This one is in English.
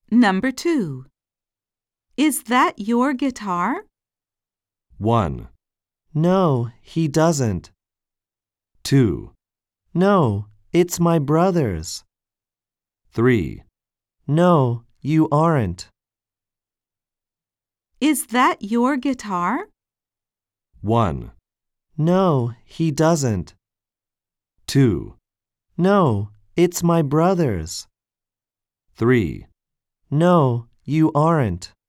Number 2. Is that your guitar? 1, No, he doesn't. 2, No, it's my brother's. 3, No, you aren't. Is that your guitar? 1, No, he doesn't. 2, No, it's my brother's. 3. No, you aren't.